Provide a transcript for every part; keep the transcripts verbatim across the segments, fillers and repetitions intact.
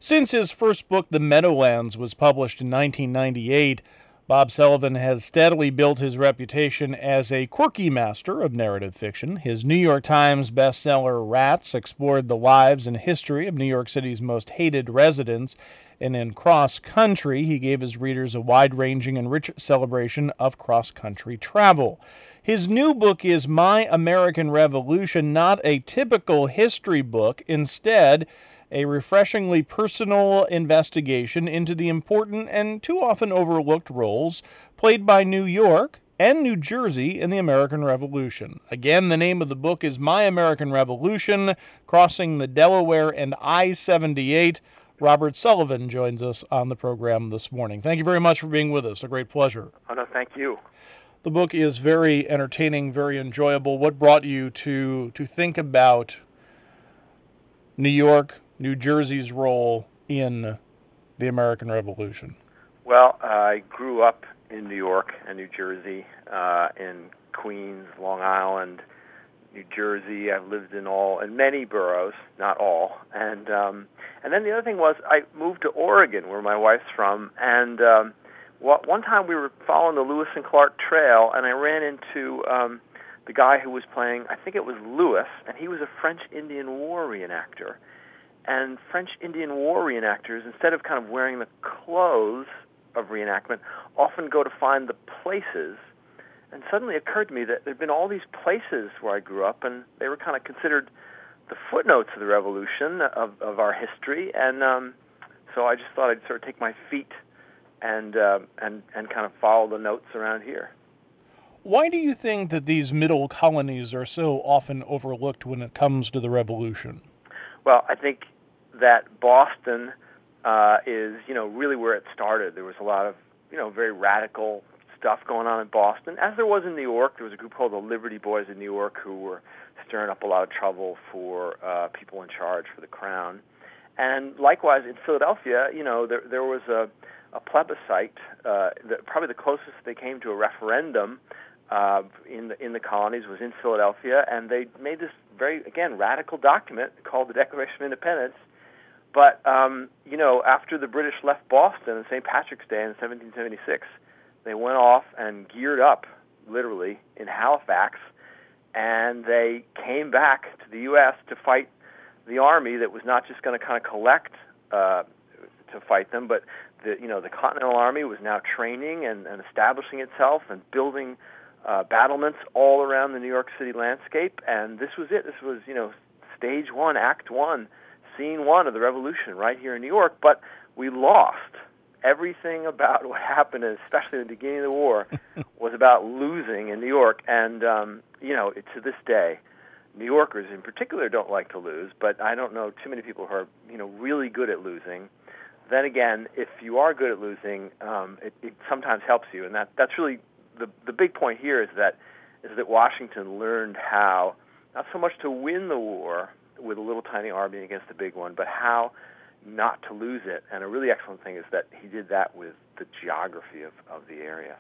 Since his first book, The Meadowlands, was published in nineteen ninety-eight, Bob Sullivan has steadily built his reputation as a quirky master of narrative fiction. His New York Times bestseller, Rats, explored the lives and history of New York City's most hated residents, and in Cross Country, he gave his readers a wide-ranging and rich celebration of cross-country travel. His new book is My American Revolution, not a typical history book. Instead, a refreshingly personal investigation into the important and too often overlooked roles played by New York and New Jersey in the American Revolution. Again, the name of the book is My American Revolution, Crossing the Delaware and I seventy-eight. Robert Sullivan joins us on the program this morning. Thank you very much for being with us. A great pleasure. Oh, no, thank you. The book is very entertaining, very enjoyable. What brought you to, to think about New York, New Jersey's role in the American Revolution? Well, uh, I grew up in New York and New Jersey, uh, in Queens, Long Island, New Jersey. I've lived in all, in many boroughs, not all. And um, and then the other thing was I moved to Oregon, where my wife's from, and um, one time we were following the Lewis and Clark Trail, and I ran into um, the guy who was playing, I think it was Lewis, and he was a French Indian War reenactor. And French Indian War reenactors, instead of kind of wearing the clothes of reenactment, often go to find the places. And suddenly it occurred to me that there had been all these places where I grew up, and they were kind of considered the footnotes of the Revolution, of, of our history. And um, so I just thought I'd sort of take my feet and, uh, and, and kind of follow the notes around here. Why do you think that these middle colonies are so often overlooked when it comes to the Revolution? Well, I think that Boston uh, is, you know, really where it started. There was a lot of, you know, very radical stuff going on in Boston, as there was in New York. There was a group called the Liberty Boys in New York who were stirring up a lot of trouble for uh, people in charge for the crown. And likewise in Philadelphia, you know, there there was a, a plebiscite, uh, that probably the closest they came to a referendum uh, in the in the colonies was in Philadelphia, and they made this very, again, radical document called the Declaration of Independence. But, um, you know, after the British left Boston on Saint Patrick's Day in seventeen seventy-six, they went off and geared up, literally, in Halifax, and they came back to the U S to fight the army that was not just going to kind of collect uh, to fight them, but, the, you know, the Continental Army was now training and, and establishing itself and building uh, battlements all around the New York City landscape, and this was it. This was, you know, stage one, act one, scene one of the Revolution right here in New York, but we lost. Everything about what happened, especially in the beginning of the war, was about losing in New York. And, um, you know, to this day, New Yorkers in particular don't like to lose, but I don't know too many people who are, you know, really good at losing. Then again, if you are good at losing, um, it, it sometimes helps you. And that that's really the the big point here is that is that Washington learned how, not so much to win the war with a little tiny army against a big one, but how not to lose it. And a really excellent thing is that he did that with the geography of, of the area.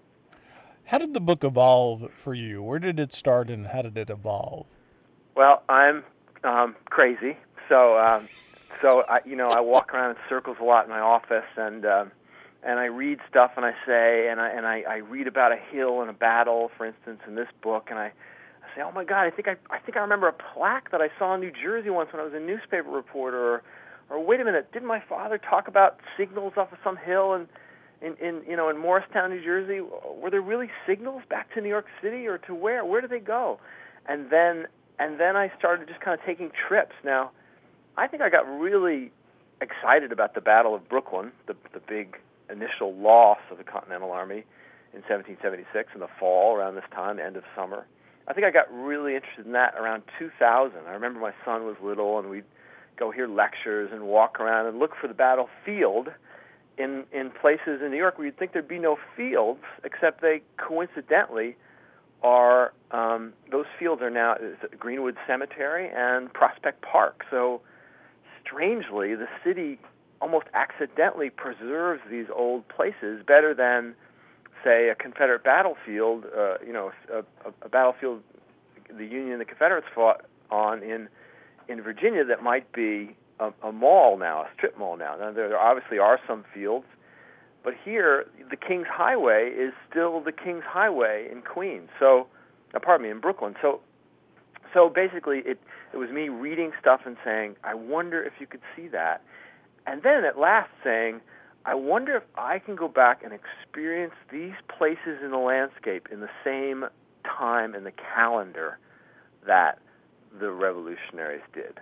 How did the book evolve for you? Where did it start and how did it evolve? Well, I'm um, crazy, so um, so I, you know, I walk around in circles a lot in my office, and um, and I read stuff, and I say, and I and I, I read about a hill and a battle, for instance, in this book, and I. I say, oh my God, I think I, I think I remember a plaque that I saw in New Jersey once when I was a newspaper reporter. Or, or wait a minute, didn't my father talk about signals off of some hill in, in, in, you know, in Morristown, New Jersey? Were there really signals back to New York City, or to where? Where did they go? And then, and then I started just kind of taking trips. Now, I think I got really excited about the Battle of Brooklyn, the the big initial loss of the Continental Army in seventeen seventy-six in the fall, around this time, the end of summer. I think I got really interested in that around two thousand. I remember my son was little, and we'd go hear lectures and walk around and look for the battlefield in in places in New York where you'd think there'd be no fields, except they coincidentally are, um, those fields are now Greenwood Cemetery and Prospect Park. So strangely, the city almost accidentally preserves these old places better than, say, a Confederate battlefield, uh, you know, a, a, a battlefield the Union and the Confederates fought on in in Virginia that might be a, a mall now, a strip mall now. Now there obviously are some fields, but here the King's Highway is still the King's Highway in Queens. So, uh, pardon me, in Brooklyn. So, so basically, it it was me reading stuff and saying, I wonder if you could see that, and then at last saying, I wonder if I can go back and experience these places in the landscape in the same time in the calendar that the revolutionaries did.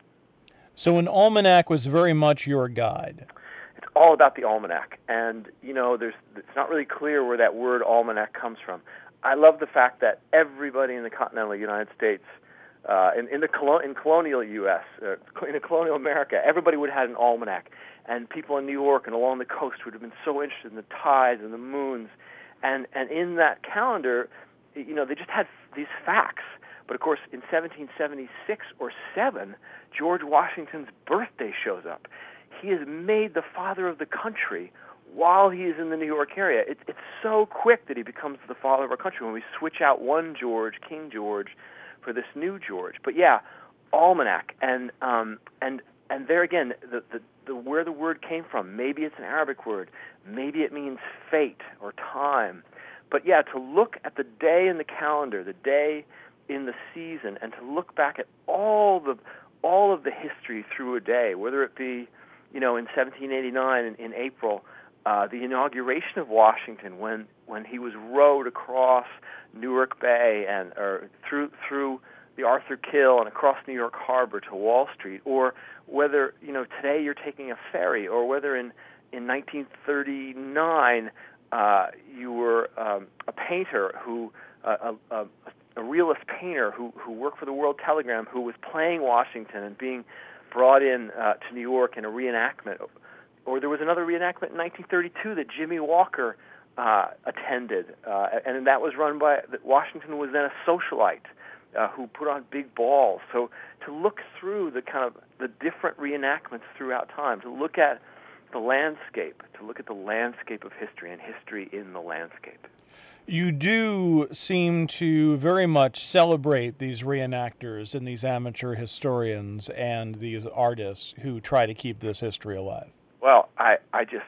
So an almanac was very much your guide. It's all about the almanac, and you know, there's it's not really clear where that word almanac comes from. I love the fact that everybody in the continental United States, uh, in, in the colon, in colonial U S, uh, in the colonial America, everybody would have had an almanac, and people in New York and along the coast would have been so interested in the tides and the moons, and and in that calendar, you know, they just had these facts. But of course, in seventeen seventy-six or seven, George Washington's birthday shows up. He is made the father of the country while he is in the New York area. It, it's so quick that he becomes the father of our country when we switch out one George, King George, for this new George. But yeah, almanac, and um, and and there again, the, the the where the word came from. Maybe it's an Arabic word. Maybe it means fate or time. But yeah, to look at the day in the calendar, the day in the season, and to look back at all the all of the history through a day, whether it be, you know, in seventeen eighty-nine in, in April, uh, the inauguration of Washington, when when he was rowed across Newark Bay and or through through the Arthur Kill and across New York Harbor to Wall Street, or whether, you know, today you're taking a ferry, or whether in in nineteen thirty-nine uh, you were um, a painter who uh, a, a a realist painter who, who worked for the World Telegram, who was playing Washington and being brought in uh, to New York in a reenactment. Or there was another reenactment in nineteen thirty-two that Jimmy Walker uh, attended, uh, and that was run by, Washington was then a socialite uh, who put on big balls. So to look through the kind of the different reenactments throughout time, to look at the landscape, to look at the landscape of history and history in the landscape. You do seem to very much celebrate these reenactors and these amateur historians and these artists who try to keep this history alive. Well, I, I just,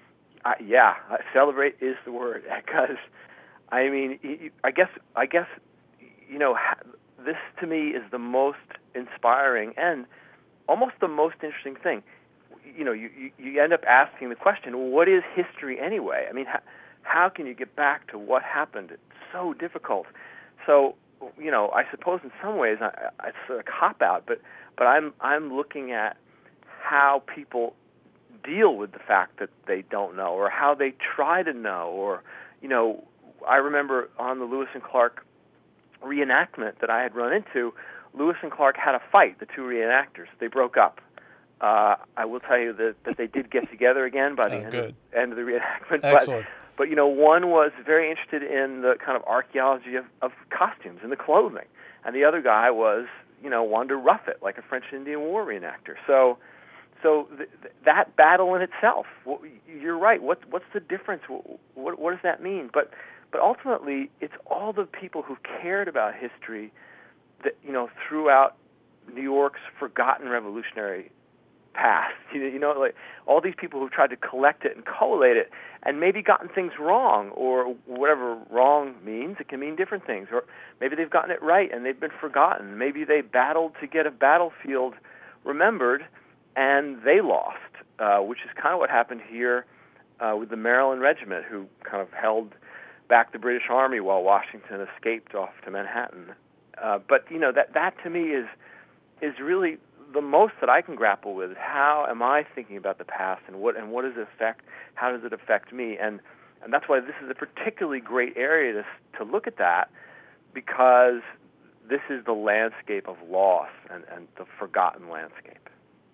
I, yeah, celebrate is the word, because, I mean, I guess, I guess, you know, this to me is the most inspiring and almost the most interesting thing. You know, you, you end up asking the question, what is history anyway? I mean, how, how can you get back to what happened? It's so difficult. So, you know, I suppose in some ways I, I, it's a cop-out, but, but I'm, I'm looking at how people deal with the fact that they don't know, or how they try to know, or, you know, I remember on the Lewis and Clark reenactment that I had run into, Lewis and Clark had a fight, the two reenactors. They broke up. Uh, I will tell you that, that they did get together again by the oh, end, good. of, end of the reenactment. Excellent. But, but, you know, one was very interested in the kind of archaeology of, of costumes and the clothing, and the other guy was, you know, wanted to rough it like a French Indian War reenactor. So, so th- th- that battle in itself, well, you're right. What, what's the difference? What, what does that mean? But, but ultimately, it's all the people who cared about history that, you know, throughout New York's forgotten revolutionary past. You know, you know, like all these people who've tried to collect it and collate it, and maybe gotten things wrong, or whatever wrong means. It can mean different things. Or maybe they've gotten it right and they've been forgotten. Maybe they battled to get a battlefield remembered, and they lost, uh, which is kind of what happened here uh, with the Maryland Regiment, who kind of held back the British Army while Washington escaped off to Manhattan. Uh, but you know, that that to me is is really the most that I can grapple with. How am I thinking about the past, and what and what does it affect? How does it affect me? And and that's why this is a particularly great area to to look at that, because this is the landscape of loss and, and the forgotten landscape.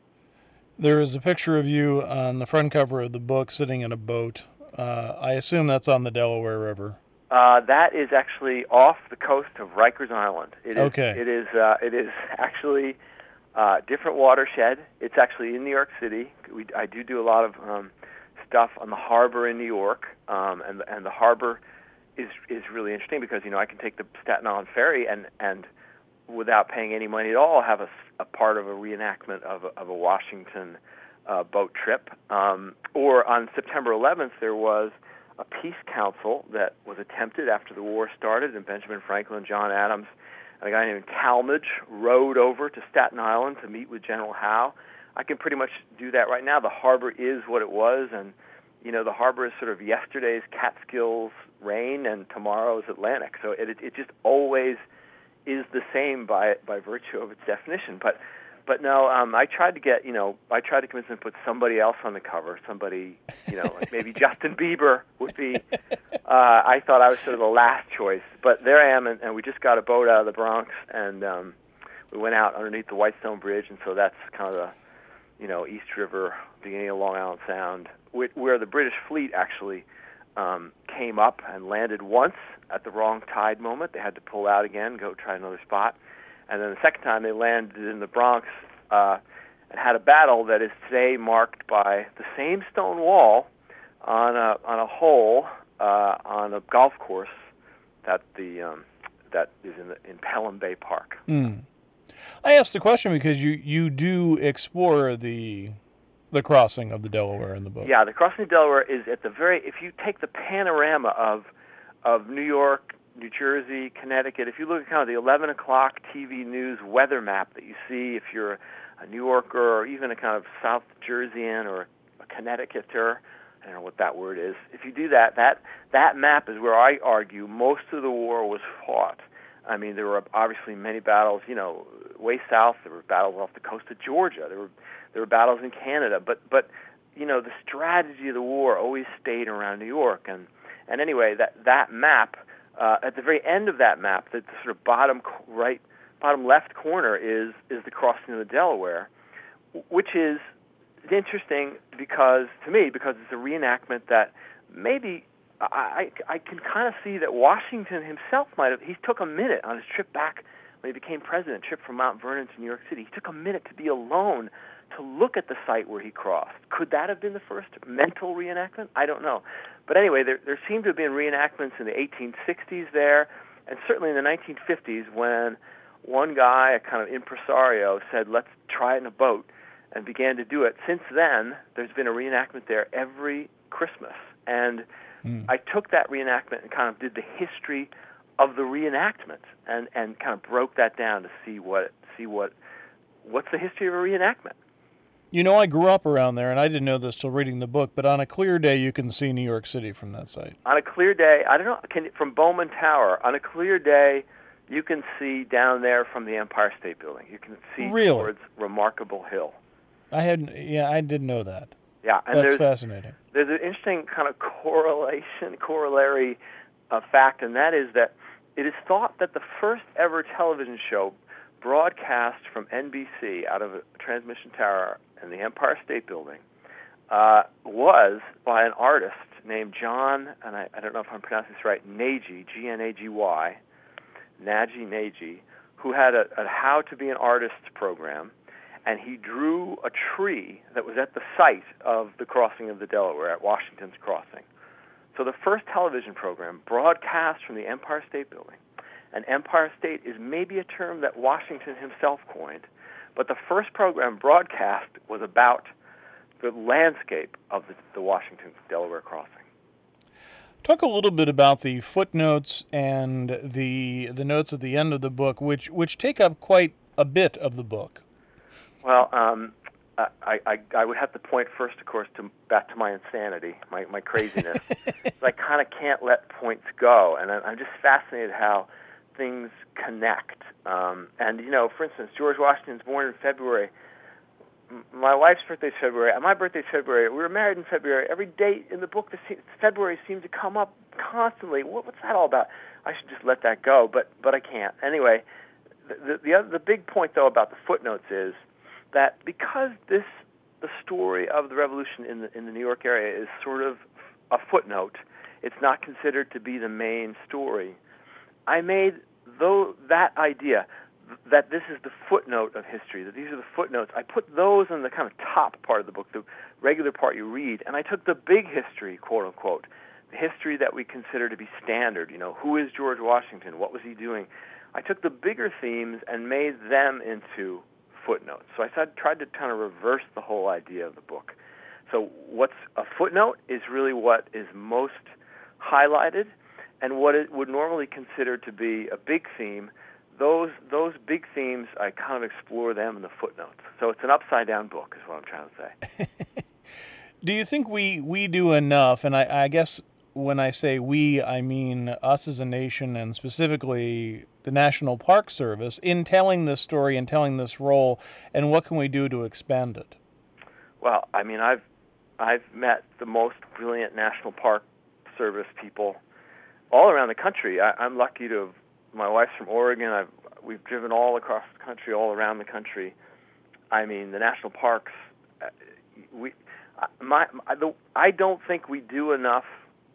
There is a picture of you on the front cover of the book sitting in a boat. Uh, I assume that's on the Delaware River. Uh, that is actually off the coast of Rikers Island. It is, okay. It is. Uh, it is actually uh, different watershed. It's actually in New York City. We, I do do a lot of um, stuff on the harbor in New York, um, and and the harbor is is really interesting because, you know, I can take the Staten Island ferry, and and without paying any money at all, have a, a part of a reenactment of a, of a Washington uh, boat trip. Um, or on September eleventh, there was a peace council that was attempted after the war started, and Benjamin Franklin, John Adams, and a guy named Talmadge rowed over to Staten Island to meet with General Howe. I can pretty much do that right now. The harbor is what it was, and you know the harbor is sort of yesterday's Catskills rain and tomorrow's Atlantic. So it it just always is the same by by virtue of its definition. But but no, um, I tried to get you know I tried to convince them to put somebody else on the cover. Somebody you know like maybe Justin Bieber would be. Uh, I thought I was sort of the last choice, but there I am, and, and we just got a boat out of the Bronx, and um, we went out underneath the Whitestone Bridge, and so that's kind of the you know East River, beginning of Long Island Sound, where the British fleet actually um, came up and landed once at the wrong tide moment. They had to pull out again, go try another spot. And then the second time they landed in the Bronx uh, and had a battle that is today marked by the same stone wall on a on a hole uh, on a golf course that the um, that is in the, in Pelham Bay Park. Mm. I asked the question because you, you do explore the the crossing of the Delaware in the book. Yeah, the crossing of the Delaware is at the very. If you take the panorama of of New York, New Jersey, Connecticut, if you look at kind of the eleven o'clock T V news weather map that you see, if you're a New Yorker or even a kind of South Jerseyan or a Connecticuter, I don't know what that word is. If you do that, that that map is where I argue most of the war was fought. I mean, there were obviously many battles, you know, way south. There were battles off the coast of Georgia. There were there were battles in Canada. But but you know, the strategy of the war always stayed around New York. And and anyway, that that map uh, at the very end of that map, the, the sort of bottom right, bottom left corner is is the crossing of the Delaware, which is interesting because to me because it's a reenactment that maybe. I, I can kind of see that Washington himself might have, he took a minute on his trip back when he became president, trip from Mount Vernon to New York City. He took a minute to be alone to look at the site where he crossed. Could that have been the first mental reenactment? I don't know. But anyway, there, there seemed to have been reenactments in the eighteen sixties there, and certainly in the nineteen fifties when one guy, a kind of impresario, said, let's try it in a boat, and began to do it. Since then, there's been a reenactment there every Christmas. And Mm. I took that reenactment and kind of did the history of the reenactment, and, and kind of broke that down to see what see what what's the history of a reenactment. You know, I grew up around there, and I didn't know this till reading the book. But on a clear day, you can see New York City from that site. On a clear day, I don't know, can, from Bowman Tower. On a clear day, you can see down there from the Empire State Building. You can see really? towards Remarkable Hill. I had, yeah, I didn't know that. Yeah, and that's there's, fascinating. There's an interesting kind of correlation, corollary uh, fact, and that is that it is thought that the first ever television show broadcast from N B C out of a transmission tower in the Empire State Building uh, was by an artist named John, and I, I don't know if I'm pronouncing this right, Nagy, G N A G Y, Nagy Nagy, who had a, a How to Be an Artist program. And he drew a tree that was at the site of the crossing of the Delaware at Washington's Crossing. So the first television program broadcast from the Empire State Building, and Empire State is maybe a term that Washington himself coined, but the first program broadcast was about the landscape of the, the Washington-Delaware crossing. Talk a little bit about the footnotes and the the notes at the end of the book, which which take up quite a bit of the book. Well, um, I, I, I would have to point first, of course, to back to my insanity, my, my craziness. So I kind of can't let points go, and I'm just fascinated how things connect. Um, and, you know, for instance, George Washington's born in February. My wife's birthday is February. My birthday's February. We were married in February. Every date in the book, the February seems to come up constantly. What, what's that all about? I should just let that go, but but I can't. Anyway, the the, other, the big point, though, about the footnotes is that because this the story of the Revolution in the in the New York area is sort of a footnote, it's not considered to be the main story. I made though that idea that this is the footnote of history, that these are the footnotes. I put those in the kind of top part of the book, the regular part you read, and I took the big history, quote unquote, the history that we consider to be standard. You know, who is George Washington? What was he doing? I took the bigger themes and made them into footnotes. So I said, tried to kind of reverse the whole idea of the book. So what's a footnote is really what is most highlighted, and what it would normally consider to be a big theme, those those big themes, I kind of explore them in the footnotes. So it's an upside-down book is what I'm trying to say. Do you think we, we do enough, and I, I guess when I say we, I mean us as a nation and specifically the National Park Service, in telling this story and telling this role, and what can we do to expand it? Well, I mean, I've I've met the most brilliant National Park Service people all around the country. I, I'm lucky to have, my wife's from Oregon. I've, we've driven all across the country, all around the country. I mean, the national parks, uh, we, my, my the, I don't think we do enough.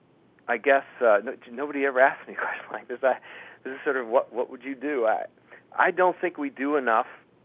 I guess uh, no, nobody ever asked me a question like this. I, this is sort of what what would you do? I I don't think we do enough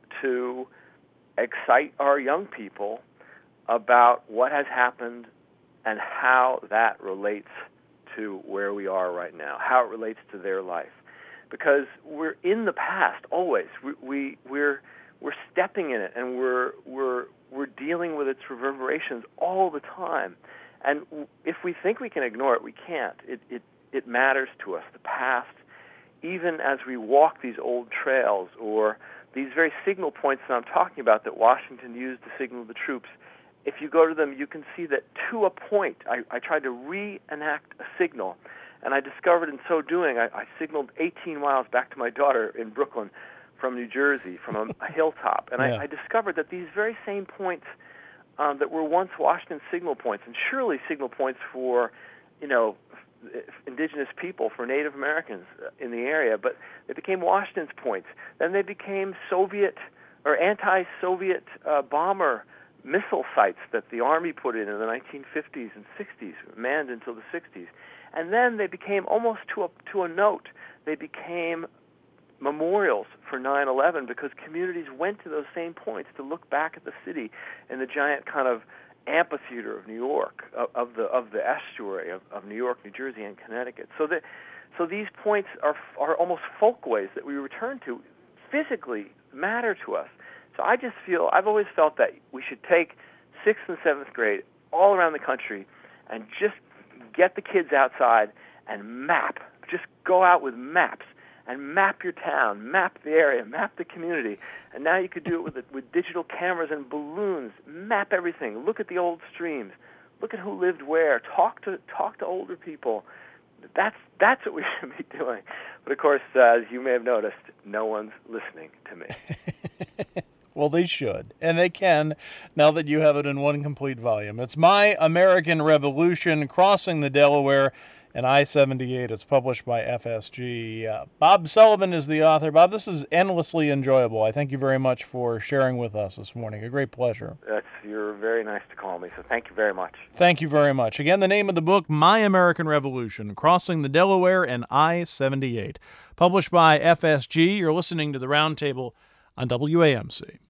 to excite our young people about what has happened and how that relates to where we are right now, how it relates to their life. Because we're in the past always. We, we we're we're stepping in it, and we're we're we're dealing with its reverberations all the time. And if we think we can ignore it, we can't. It it it matters to us. The past, even as we walk these old trails or these very signal points that I'm talking about that Washington used to signal the troops, if you go to them, you can see that to a point, I, I tried to reenact a signal, and I discovered in so doing, I, I signaled eighteen miles back to my daughter in Brooklyn from New Jersey, from a, a hilltop, and yeah. I, I discovered that these very same points um, that were once Washington signal points, and surely signal points for, you know, indigenous people, for Native Americans in the area, but they became Washington's points. Then they became Soviet or anti-Soviet uh, bomber missile sites that the Army put in in the nineteen fifties and sixties, manned until the sixties. And then they became, almost to a, to a note, they became memorials for nine eleven because communities went to those same points to look back at the city in the giant kind of amphitheater of New York, of, of the of the estuary of, of New York, New Jersey, and Connecticut. So that so these points are are almost folkways that we return to, physically matter to us. So I just feel, I've always felt that we should take sixth and seventh grade all around the country and just get the kids outside and map. Just go out with maps and map your town, map the area, map the community. And now you could do it with with digital cameras and balloons. Map everything. Look at the old streams. Look at who lived where. Talk to talk to older people. That's that's what we should be doing. But of course, uh, as you may have noticed, no one's listening to me. Well, they should, and they can, now that you have it in one complete volume. It's My American Revolution, Crossing the Delaware, and I seventy-eight. It's published by F S G. Uh, Bob Sullivan is the author. Bob, this is endlessly enjoyable. I thank you very much for sharing with us this morning. A great pleasure. That's, you're very nice to call me, so thank you very much. Thank you very much. Again, the name of the book, My American Revolution, Crossing the Delaware and I seventy-eight, published by F S G. You're listening to The Roundtable on W A M C.